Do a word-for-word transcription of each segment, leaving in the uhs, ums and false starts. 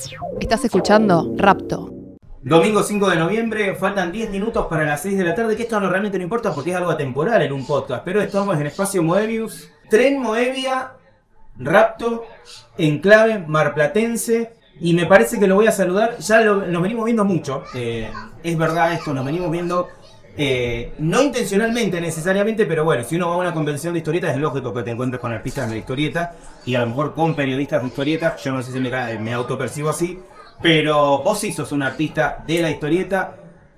Estás escuchando Rapto. Domingo cinco de noviembre, faltan diez minutos para las seis de la tarde, que esto no, realmente no importa porque es algo atemporal en un podcast, pero estamos en Espacio Moebius, Tren Moebia, Rapto, Enclave Marplatense, y me parece que lo voy a saludar, ya lo, nos venimos viendo mucho, eh, es verdad esto, nos venimos viendo, eh, no intencionalmente necesariamente, pero bueno, si uno va a una convención de historietas es lógico que te encuentres con artistas de historieta, y a lo mejor con periodistas de historietas, yo no sé si me, me autopercibo así, pero vos sí sos un artista de la historieta,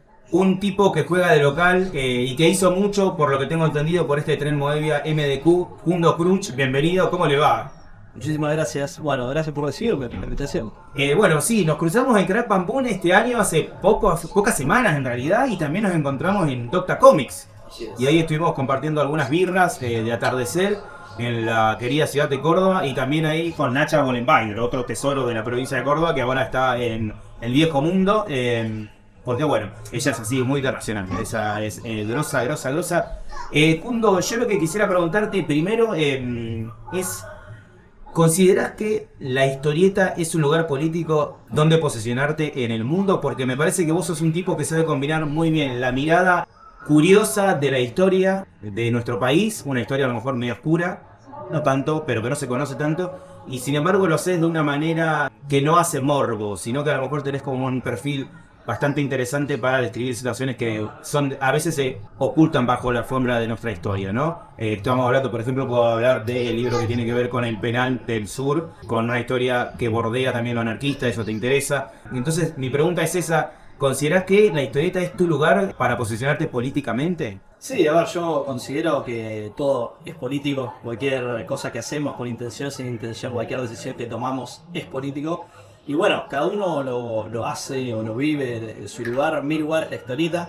un tipo que juega de local eh, y que hizo mucho, por lo que tengo entendido, por este Tren Moebia M D Q. Jundo Crunch, bienvenido, ¿cómo le va? Muchísimas gracias. Bueno, gracias por recibirme, por la invitación. Eh, bueno, sí, nos cruzamos en Crack Pampún este año hace poco, hace pocas semanas en realidad, y también nos encontramos en Docta Comics. Y ahí estuvimos compartiendo algunas birras eh, de atardecer en la querida ciudad de Córdoba, y también ahí con Nacha Gollenbeider, otro tesoro de la provincia de Córdoba que ahora está en el viejo mundo, eh, porque bueno, ella es así, muy internacional, esa es eh, grosa, grosa, grosa. Eh, Kundo, yo lo que quisiera preguntarte primero eh, es, ¿considerás que la historieta es un lugar político donde posicionarte en el mundo? Porque me parece que vos sos un tipo que sabe combinar muy bien la mirada curiosa de la historia de nuestro país, una historia a lo mejor medio oscura, no tanto, pero que no se conoce tanto, y sin embargo lo haces de una manera que no hace morbo, sino que a lo mejor tenés como un perfil bastante interesante para describir situaciones que son a veces se ocultan bajo la alfombra de nuestra historia, ¿no? Eh, estamos hablando, por ejemplo, puedo hablar del libro que tiene que ver con el penal del sur, con una historia que bordea también lo anarquista, eso te interesa. Entonces mi pregunta es esa, ¿considerás que la historieta es tu lugar para posicionarte políticamente? Sí, a ver, yo considero que todo es político, cualquier cosa que hacemos con intención, sin intención, cualquier decisión que tomamos es político. Y bueno, cada uno lo, lo hace o lo vive de su lugar. Mi lugar es la historieta.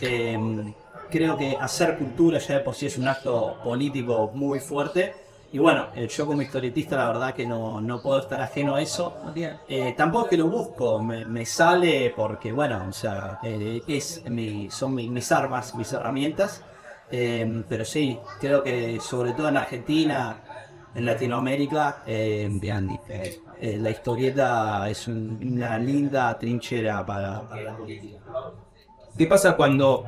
Eh, creo que hacer cultura ya de por sí es un acto político muy fuerte. Y bueno, eh, yo como historietista la verdad que no, no puedo estar ajeno a eso. Eh, tampoco es que lo busco, me, me sale porque bueno, o sea, eh, es mi, son mi, mis armas, mis herramientas. Eh, pero sí, creo que sobre todo en Argentina, en Latinoamérica, eh, bien, eh, eh, la historieta es un, una linda trinchera para, para la política. ¿Qué pasa cuando...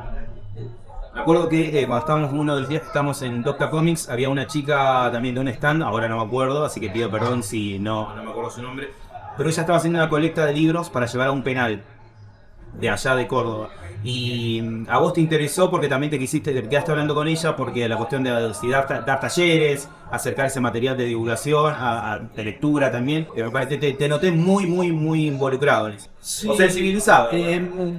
Me acuerdo que eh, cuando estábamos uno de los días que estábamos en Docta Comics, había una chica también de un stand, ahora no me acuerdo, así que pido perdón si no, no me acuerdo su nombre, pero ella estaba haciendo una colecta de libros para llevar a un penal de allá de Córdoba. Y mm, a vos te interesó porque también te quisiste, te quedaste hablando con ella porque la cuestión de si dar, dar talleres, acercar ese material de divulgación, a, a, de lectura también, eh, te, te, te noté muy, muy, muy involucrado en eso. Sí, o sensibilizado. Eh,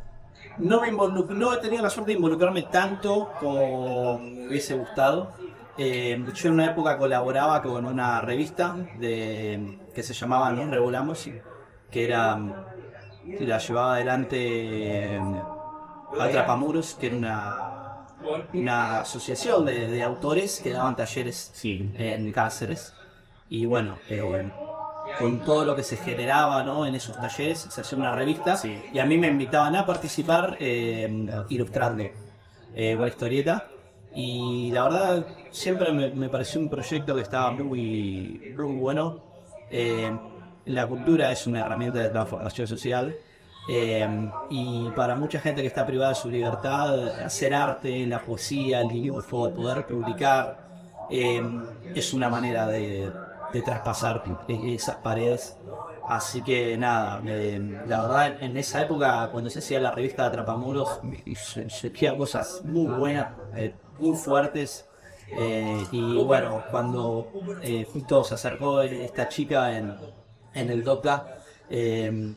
No, me involuc- no he tenido la suerte de involucrarme tanto como me hubiese gustado. Eh, yo en una época colaboraba con una revista de, que se llamaba Nos Regulamos, que era que la llevaba adelante eh, Atrapamuros, que era una, una asociación de, de autores que daban talleres Sí. en Cáceres. Y bueno, eh, con todo lo que se generaba, ¿no?, en esos talleres, se hacía una revista, Sí. y a mí me invitaban a participar eh, ilustrando eh, una historieta, y la verdad siempre me, me pareció un proyecto que estaba muy, muy bueno. Eh, la cultura es una herramienta de transformación social, eh, y para mucha gente que está privada de su libertad, hacer arte, la poesía, el dibujo, poder publicar, eh, es una manera de de traspasar esas paredes. Así que nada, eh, la verdad en esa época cuando se hacía la revista de Atrapamuros se, se hacían cosas muy buenas, eh, muy fuertes, eh, y bueno, cuando eh, justo se acercó esta chica en, en el Docta, eh,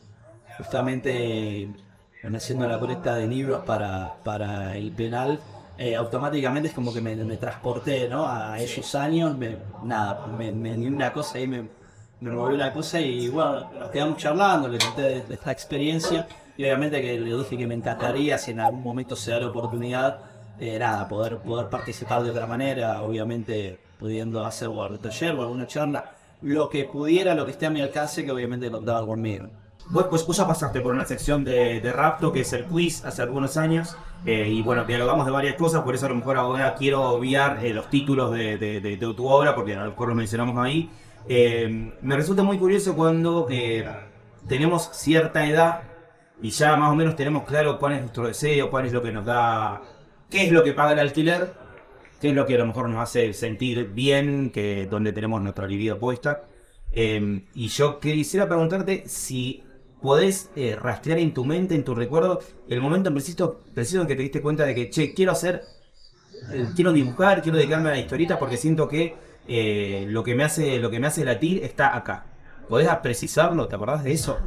justamente haciendo la colecta de libros para, para el penal, eh, automáticamente es como que me, me transporté, ¿no?, a esos años. Me, nada, me, me dio una cosa y me, me movió una cosa, y bueno, nos quedamos charlando, le conté de, de esta experiencia, y obviamente que le dije que me encantaría, si en algún momento se da la oportunidad, eh, nada, poder, poder participar de otra manera, obviamente pudiendo hacer un taller o alguna charla, lo que pudiera, lo que esté a mi alcance, que obviamente contaba conmigo. Vos, pues, vos ya pasaste por una sección de, de Rapto, que es el quiz, hace algunos años, eh, y bueno, dialogamos de varias cosas, por eso a lo mejor ahora quiero obviar eh, los títulos de, de, de, de tu obra, porque a lo mejor lo mencionamos ahí. Eh, me resulta muy curioso cuando eh, tenemos cierta edad y ya más o menos tenemos claro cuál es nuestro deseo, cuál es lo que nos da, qué es lo que paga el alquiler, qué es lo que a lo mejor nos hace sentir bien, que donde tenemos nuestra libido puesta. Eh, y yo quisiera preguntarte si podés eh, rastrear en tu mente, en tu recuerdo, el momento en preciso, preciso en que te diste cuenta de que, che, quiero hacer, eh, quiero dibujar, quiero dedicarme a la historieta porque siento que eh, lo que me hace, lo que me hace latir está acá. ¿Podés precisarlo? ¿Te acordás de eso?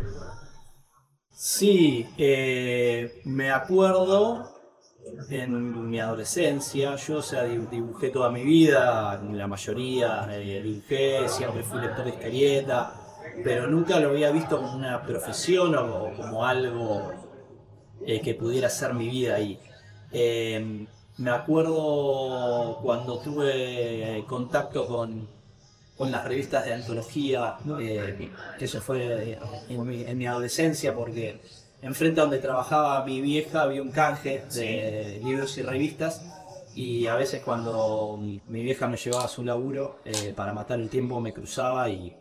Sí, eh, me acuerdo en mi adolescencia, yo o sea, dibujé toda mi vida, la mayoría eh, dibujé, siempre fui lector de historieta, pero nunca lo había visto como una profesión o como algo eh, que pudiera ser mi vida ahí. Eh, me acuerdo cuando tuve contacto con, con las revistas de antología, eh, que eso fue en mi, en mi adolescencia, porque enfrente a donde trabajaba mi vieja había un canje de sí. libros y revistas, y a veces cuando mi, mi vieja me llevaba a su laburo, eh, para matar el tiempo me cruzaba y,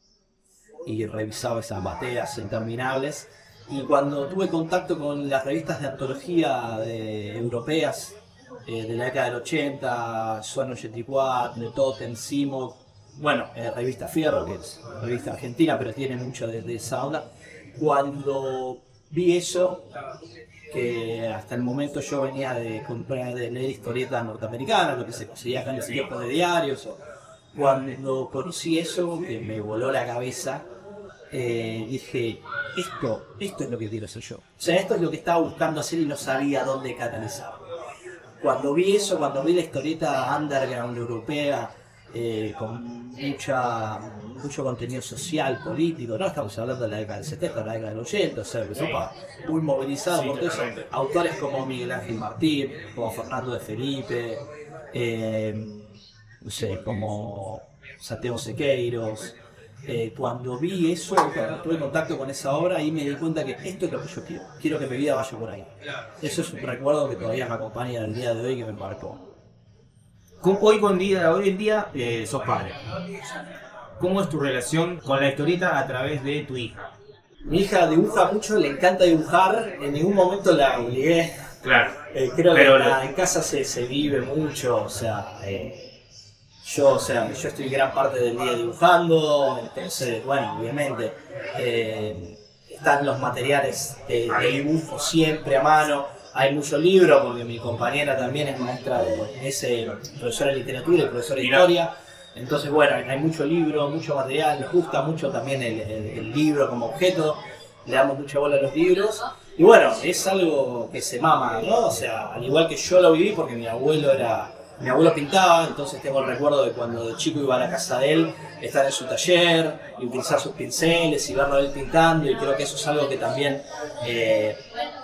y revisaba esas bateas interminables. Y cuando tuve contacto con las revistas de antología de, europeas, eh, de la década del ochenta, Swan ochenta y cuatro, de Totem, Simo, bueno, eh, revista Fierro, que es revista argentina, pero tiene mucho de, de esa onda, cuando vi eso, que hasta el momento yo venía de comprar, de leer historietas norteamericanas, lo que se conseguía acá en los tiempos de diarios, o cuando conocí eso, que me voló la cabeza, eh, dije, esto, esto es lo que quiero hacer yo. O sea, esto es lo que estaba buscando hacer y no sabía dónde catalizar. Cuando vi eso, cuando vi la historieta underground europea, Eh, con mucha, mucho contenido social, político, no estamos hablando de la década del setenta, de la década del ochenta, o sea, que sopa muy movilizado sí, por todo eso. Autores como Miguel Ángel Martín, como Fernando de Felipe, eh, no sé, como Santiago Sequeiros. Eh, cuando vi eso, cuando tuve contacto con esa obra, ahí me di cuenta que esto es lo que yo quiero, quiero que mi vida vaya por ahí. Eso es un recuerdo que todavía me acompaña al día de hoy, que me marcó. Hoy, con día, hoy en día eh, sos padre. ¿Cómo es tu relación con la historieta a través de tu hija? Mi hija dibuja mucho, le encanta dibujar, en ningún momento la obligué. Claro. Eh, creo pero que la, en casa se, se vive mucho, o sea, eh, yo, o sea, yo estoy gran parte del día dibujando, entonces, bueno, obviamente, eh, están los materiales de, de dibujo siempre a mano. Hay mucho libro, porque mi compañera también es maestra, de, es eh, profesora de literatura y profesora de historia. Entonces, bueno, hay mucho libro, mucho material, nos gusta mucho también el, el, el libro como objeto, le damos mucha bola a los libros. Y bueno, es algo que se mama, ¿no? O sea, al igual que yo lo viví, porque mi abuelo era... Mi abuelo pintaba, entonces tengo el recuerdo de cuando de chico iba a la casa de él, estar en su taller y utilizar sus pinceles y verlo a él pintando, y creo que eso es algo que también... Eh,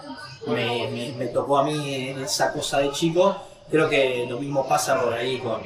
Me, me, me tocó a mí esa cosa de chico. Creo que lo mismo pasa por ahí con,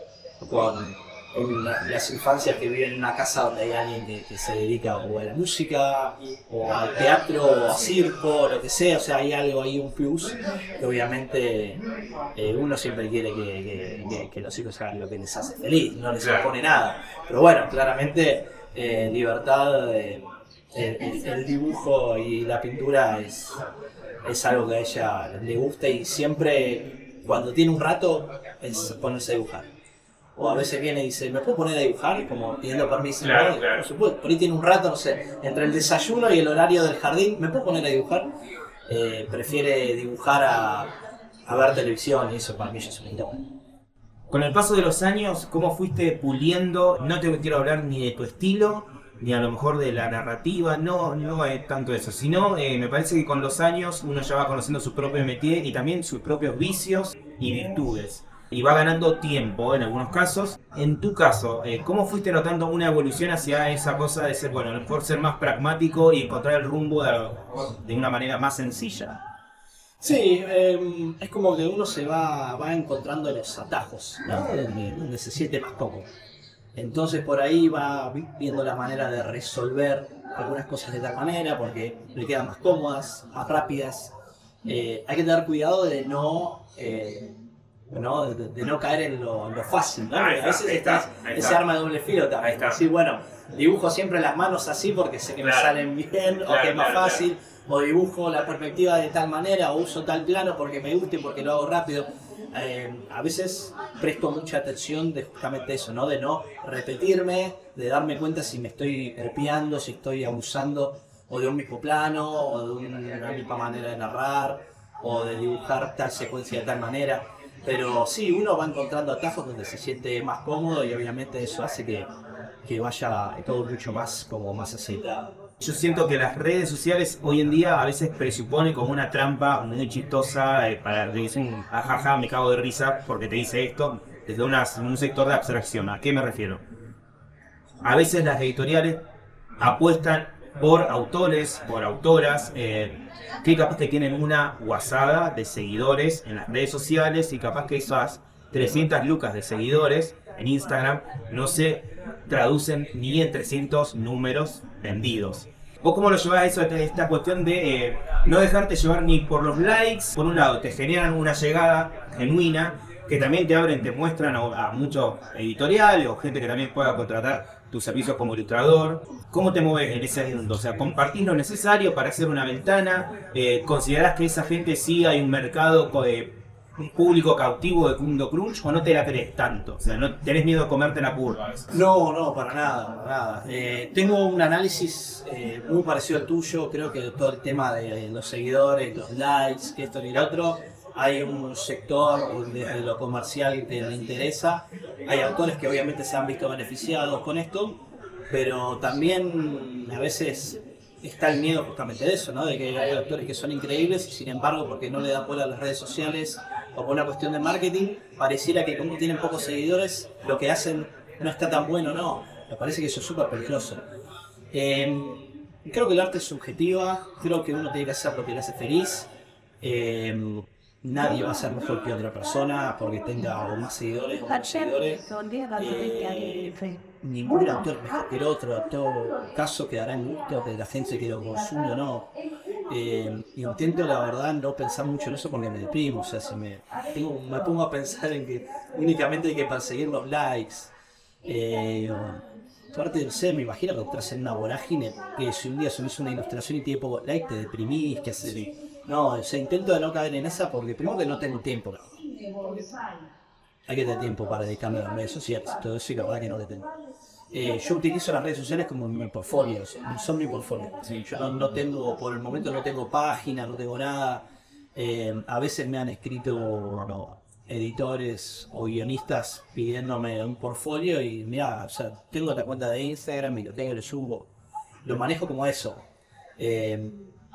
con, con la, las infancias que viven en una casa donde hay alguien que, que se dedica o a la música, o al teatro, o a circo, o lo que sea. O sea, hay algo ahí, un plus, que obviamente eh, uno siempre quiere que, que, que, que los hijos hagan lo que les hace feliz, no les impone nada. Pero bueno, claramente eh, libertad, eh, el, el dibujo y la pintura es... es algo que a ella le gusta, y siempre cuando tiene un rato es ponerse a dibujar. O a veces viene y dice, ¿me puedo poner a dibujar? Como pidiendo permiso. Claro, no, claro. Por supuesto, por ahí tiene un rato, no sé, entre el desayuno y el horario del jardín, ¿me puedo poner a dibujar? Eh, prefiere dibujar a, a ver televisión, y eso para mí ya es un hito. Con el paso de los años, ¿cómo fuiste puliendo? No te quiero hablar ni de tu estilo, ni a lo mejor de la narrativa, no, no es tanto eso, sino eh, me parece que con los años uno ya va conociendo su propio métier y también sus propios vicios y virtudes. Y va ganando tiempo en algunos casos. En tu caso, eh, ¿cómo fuiste notando una evolución hacia esa cosa de ser, bueno, a lo mejor ser más pragmático y encontrar el rumbo de, de una manera más sencilla? Sí, eh, es como que uno se va, va encontrando los atajos, ¿no? Donde, donde se siente más cómodo. Entonces por ahí va viendo la manera de resolver algunas cosas de tal manera, porque le quedan más cómodas, más rápidas. Eh, hay que tener cuidado de no, eh, ¿no? De, de no caer en lo, en lo fácil, ¿no? Porque a veces está ese arma de doble filo también. Sí, bueno, dibujo siempre las manos así porque sé que Claro. me salen bien, Claro, o que es más claro, fácil, o dibujo la perspectiva de tal manera, o uso tal plano porque me gusta y porque lo hago rápido. Eh, a veces presto mucha atención de justamente eso, ¿no? De no repetirme, de darme cuenta si me estoy copiando, si estoy abusando o de un mismo plano, o de una misma manera de narrar, o de dibujar tal secuencia de tal manera. Pero sí, uno va encontrando atajos donde se siente más cómodo y obviamente eso hace que, que vaya todo mucho más como más aceitado. Yo siento que las redes sociales hoy en día a veces presuponen como una trampa muy chistosa, eh, para que dicen, ajaja, me cago de risa porque te dice esto, desde una- un sector de abstracción. ¿A qué me refiero? A veces las editoriales apuestan por autores, por autoras, eh, que capaz que tienen una guasada de seguidores en las redes sociales y capaz que esas trescientas lucas de seguidores en Instagram no se traducen ni en trescientos números vendidos. ¿Vos cómo lo llevás a eso, esta cuestión de eh, no dejarte llevar ni por los likes? Por un lado, te generan una llegada genuina, que también te abren, te muestran a, a muchos editoriales o gente que también pueda contratar tus servicios como ilustrador. ¿Cómo te mueves en ese mundo? O sea, ¿compartís lo necesario para hacer una ventana? Eh, ¿Considerás que esa gente sí hay un mercado de un público cautivo de Kundo Crunch o no te la crees tanto? O sea, ¿no tenés miedo de comerte la curva? No, no, para nada, para nada. Eh, tengo un análisis eh, muy parecido al tuyo. Creo que todo el tema de los seguidores, los likes, que esto y lo otro, hay un sector de lo comercial que le interesa. Hay autores que obviamente se han visto beneficiados con esto, pero también a veces está el miedo justamente de eso, ¿no? De que hay autores que son increíbles y sin embargo, porque no le dan bola a las redes sociales o por una cuestión de marketing, pareciera que como tienen pocos seguidores, lo que hacen no está tan bueno, no. Me parece que eso es súper peligroso. Eh, creo que el arte es subjetiva, creo que uno tiene que hacer lo que le hace feliz. Eh, nadie va a ser mejor que otra persona porque tenga o más seguidores o menos seguidores. Eh, ningún autor es mejor que el otro, en todo caso quedará en gusto de la gente que lo consume o no. Eh, intento la verdad no pensar mucho en eso porque me deprimo, o sea, si me, tengo, me pongo a pensar en que únicamente hay que perseguir los likes. Eh, Aparte, no sé, me imagino que entras en una vorágine que si un día subís una ilustración y tiene poco like te deprimís, que haces. No, o sea, intento de no caer en esa porque primero que no tengo tiempo. Hay que tener tiempo para dedicarme a las redes sociales, todo eso y la verdad que no lo tengo. Eh, yo utilizo las redes sociales como mi portfolio, son mi portfolio. Sí, yo no, no tengo, por el momento no tengo página, no tengo nada. Eh, a veces me han escrito no, editores o guionistas pidiéndome un portfolio y mira, o sea, tengo la cuenta de Instagram y lo tengo, lo subo. Lo manejo como eso. Eh,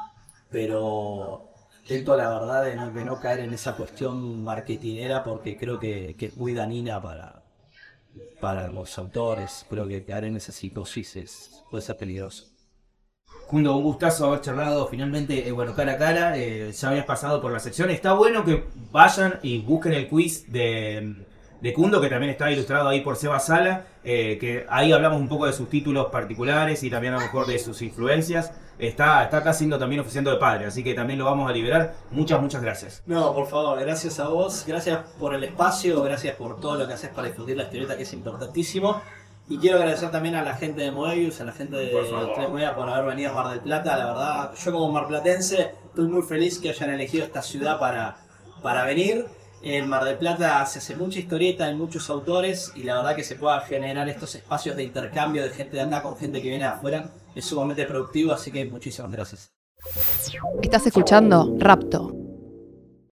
pero intento la verdad de no, de no caer en esa cuestión marketinera porque creo que, que es muy dañina para, para los autores. Creo que caer en esa psicosis es, puede ser peligroso. Kundo, un gustazo haber charlado finalmente, eh, bueno, cara a cara, eh, ya habías pasado por la sección. Está bueno que vayan y busquen el quiz de, de Kundo, que también está ilustrado ahí por Seba Sala, eh, que ahí hablamos un poco de sus títulos particulares y también a lo mejor de sus influencias. Está, está acá siendo también oficiando de padre, así que también lo vamos a liberar. Muchas, muchas gracias. No, por favor, gracias a vos, gracias por el espacio, gracias por todo lo que haces para difundir la historieta, que es importantísimo. Y quiero agradecer también a la gente de Moebius, a la gente de Tres Media por haber venido a Mar del Plata. La verdad, yo como marplatense estoy muy feliz que hayan elegido esta ciudad para, para venir. En Mar del Plata se hace mucha historieta, hay muchos autores y la verdad que se pueda generar estos espacios de intercambio de gente de andar con gente que viene de afuera es sumamente productivo, así que muchísimas gracias. Estás escuchando Rapto.